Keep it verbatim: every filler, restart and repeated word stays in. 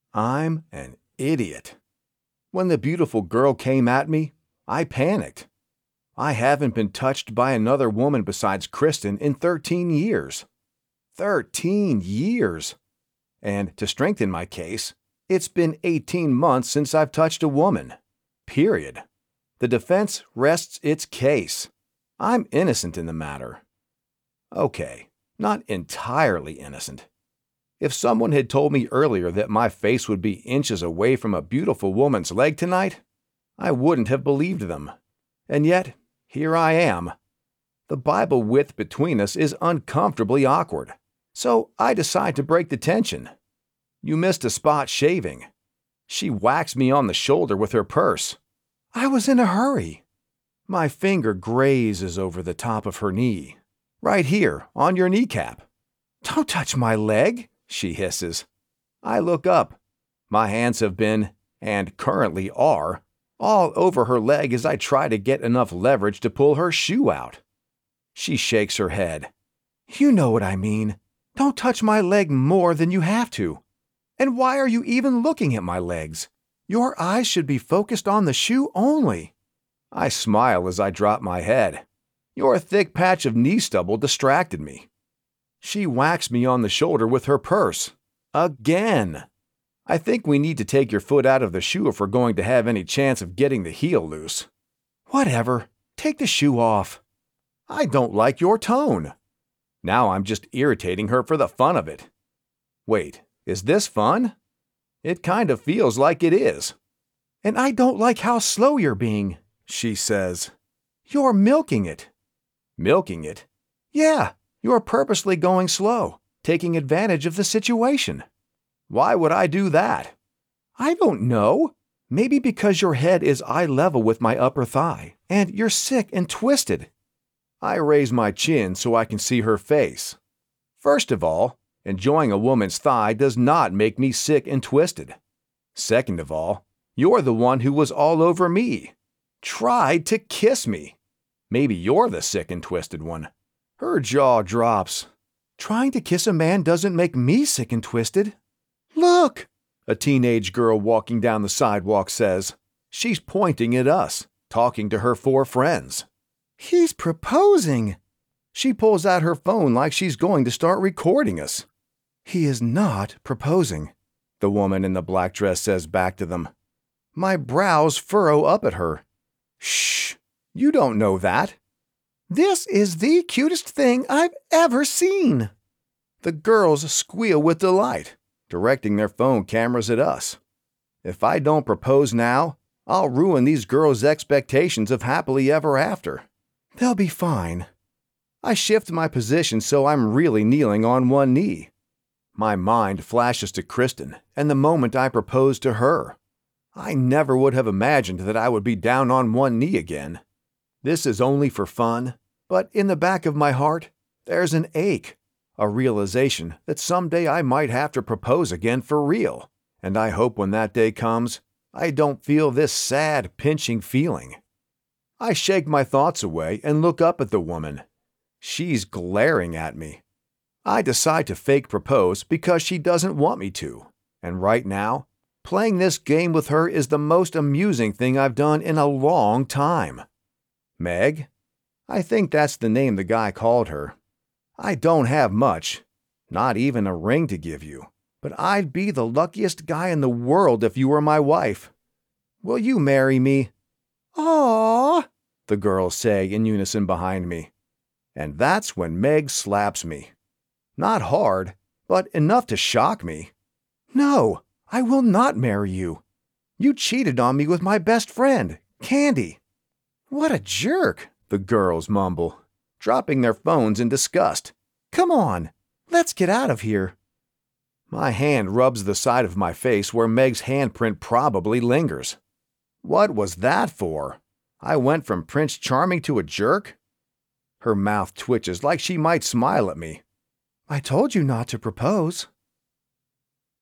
I'm an idiot. When the beautiful girl came at me, I panicked. I haven't been touched by another woman besides Kristen in thirteen years. Thirteen years! And to strengthen my case, it's been eighteen months since I've touched a woman. Period. The defense rests its case. I'm innocent in the matter. Okay, not entirely innocent. If someone had told me earlier that my face would be inches away from a beautiful woman's leg tonight, I wouldn't have believed them. And yet, here I am. The Bible width between us is uncomfortably awkward, so I decide to break the tension. You missed a spot shaving. She whacks me on the shoulder with her purse. I was in a hurry. My finger grazes over the top of her knee. Right here, on your kneecap. Don't touch my leg, she hisses. I look up. My hands have been, and currently are, all over her leg as I try to get enough leverage to pull her shoe out. She shakes her head. You know what I mean. Don't touch my leg more than you have to. And why are you even looking at my legs? Your eyes should be focused on the shoe only. I smile as I drop my head. Your thick patch of knee stubble distracted me. She whacks me on the shoulder with her purse. Again. I think we need to take your foot out of the shoe if we're going to have any chance of getting the heel loose. Whatever. Take the shoe off. I don't like your tone. Now I'm just irritating her for the fun of it. Wait, is this fun? It kind of feels like it is. And I don't like how slow you're being, she says. You're milking it. Milking it? Yeah, you're purposely going slow, taking advantage of the situation. Why would I do that? I don't know. Maybe because your head is eye level with my upper thigh, and you're sick and twisted. I raise my chin so I can see her face. First of all, enjoying a woman's thigh does not make me sick and twisted. Second of all, you're the one who was all over me. Tried to kiss me. Maybe you're the sick and twisted one. Her jaw drops. Trying to kiss a man doesn't make me sick and twisted. Look, a teenage girl walking down the sidewalk says. She's pointing at us, talking to her four friends. He's proposing. She pulls out her phone like she's going to start recording us. He is not proposing, the woman in the black dress says back to them. My brows furrow up at her. Shh, you don't know that. This is the cutest thing I've ever seen. The girls squeal with delight, directing their phone cameras at us. If I don't propose now, I'll ruin these girls' expectations of happily ever after. They'll be fine. I shift my position so I'm really kneeling on one knee. My mind flashes to Kristen and the moment I proposed to her. I never would have imagined that I would be down on one knee again. This is only for fun, but in the back of my heart, there's an ache, a realization that someday I might have to propose again for real, and I hope when that day comes, I don't feel this sad, pinching feeling. I shake my thoughts away and look up at the woman. She's glaring at me. I decide to fake propose because she doesn't want me to, and right now, playing this game with her is the most amusing thing I've done in a long time. Meg? I think that's the name the guy called her. I don't have much, not even a ring to give you, but I'd be the luckiest guy in the world if you were my wife. Will you marry me? Aww, the girls say in unison behind me. And that's when Meg slaps me. Not hard, but enough to shock me. No, I will not marry you. You cheated on me with my best friend, Candy. What a jerk, the girls mumble, dropping their phones in disgust. Come on, let's get out of here. My hand rubs the side of my face where Meg's handprint probably lingers. What was that for? I went from Prince Charming to a jerk? Her mouth twitches like she might smile at me. I told you not to propose.